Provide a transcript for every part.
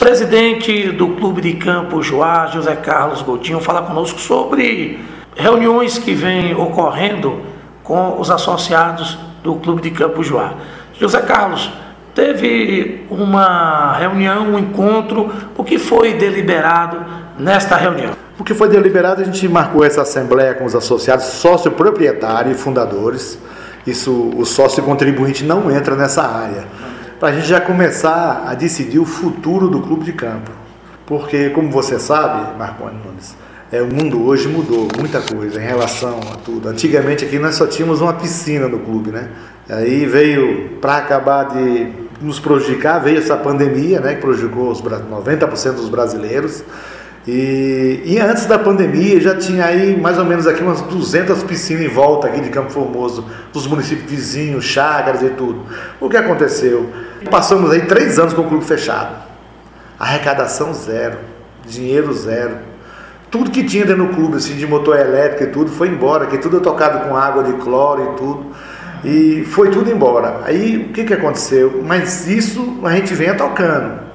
presidente do Clube de Campo Joá, José Carlos Godinho, fala conosco sobre reuniões que vêm ocorrendo com os associados do Clube de Campo Joá. José Carlos, teve uma reunião, um encontro, o que foi deliberado nesta reunião? O que foi deliberado, a gente marcou essa assembleia com os associados, sócio proprietário e fundadores. Isso, o sócio contribuinte não entra nessa área. Para a gente já começar a decidir o futuro do clube de campo. Porque, como você sabe, Marconi Nunes, o mundo hoje mudou muita coisa em relação a tudo. Antigamente aqui nós só tínhamos uma piscina no clube, né? Aí veio, para acabar de nos prejudicar, veio essa pandemia, né, que prejudicou 90% dos brasileiros. E antes da pandemia já tinha aí mais ou menos aqui umas 200 piscinas em volta aqui de Campo Formoso, dos municípios vizinhos, Chácaras e tudo. O que aconteceu? Passamos aí 3 anos com o clube fechado. Arrecadação zero, dinheiro zero. Tudo que tinha dentro do clube, assim, de motor elétrico e tudo, foi embora, que tudo é tocado com água de cloro e tudo. E foi tudo embora. Aí o que aconteceu? Mas isso a gente vinha tocando.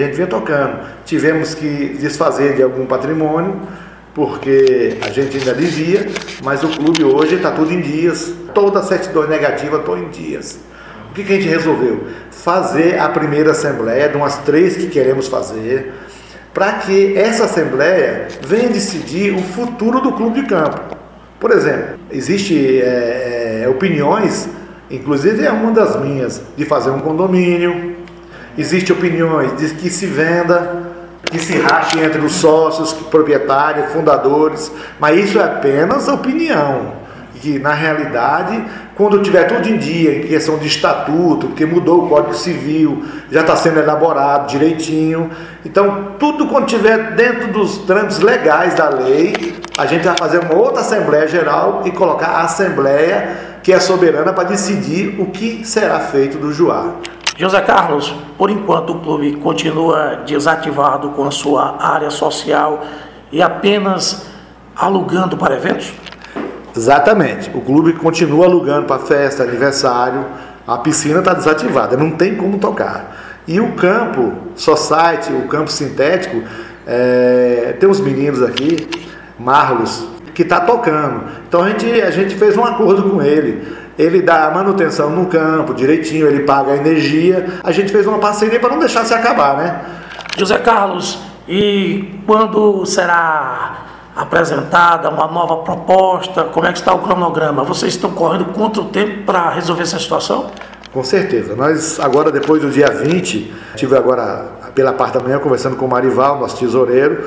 Tivemos que desfazer de algum patrimônio, porque a gente ainda devia, mas o clube hoje está tudo em dias. Toda a certidão negativa está em dias. O que a gente resolveu? Fazer a primeira assembleia, de umas 3 que queremos fazer, para que essa assembleia venha decidir o futuro do clube de campo. Por exemplo, existem opiniões, inclusive é uma das minhas, de fazer um condomínio. Existem opiniões de que se venda, que se rache entre os sócios, proprietários, fundadores, mas isso é apenas opinião. Que na realidade, quando tiver tudo em dia, em questão de estatuto, porque mudou o Código Civil, já está sendo elaborado direitinho, então tudo quando tiver dentro dos trâmites legais da lei, a gente vai fazer uma outra Assembleia Geral e colocar a Assembleia que é soberana para decidir o que será feito do Joá. José Carlos, por enquanto o clube continua desativado com a sua área social e apenas alugando para eventos? Exatamente, o clube continua alugando para festa, aniversário, a piscina está desativada, não tem como tocar. E o campo society, o campo sintético, tem uns meninos aqui, Marlos, que está tocando. Então a gente fez um acordo com ele. Ele dá a manutenção no campo direitinho, ele paga a energia. A gente fez uma parceria para não deixar se acabar, né? José Carlos, e quando será apresentada uma nova proposta? Como é que está o cronograma? Vocês estão correndo contra o tempo para resolver essa situação? Com certeza. Nós agora, depois do dia 20, estive agora pela parte da manhã conversando com o Marival, nosso tesoureiro,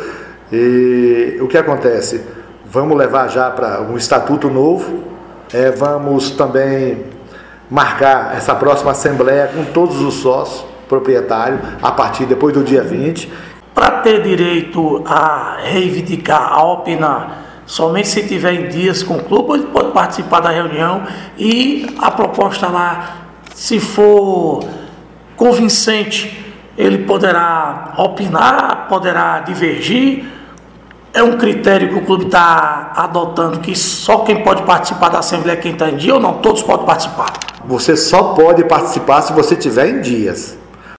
e o que acontece? Vamos levar já para um estatuto novo. Vamos também marcar essa próxima assembleia com todos os sócios proprietários a partir depois do dia 20. Para ter direito a reivindicar, a opinar, somente se tiver em dias com o clube, ele pode participar da reunião e a proposta lá, se for convincente, ele poderá opinar, poderá divergir. É um critério que o clube está adotando, que só quem pode participar da Assembleia é quem está em dia, ou não? Todos podem participar? Você só pode participar se você estiver em dias.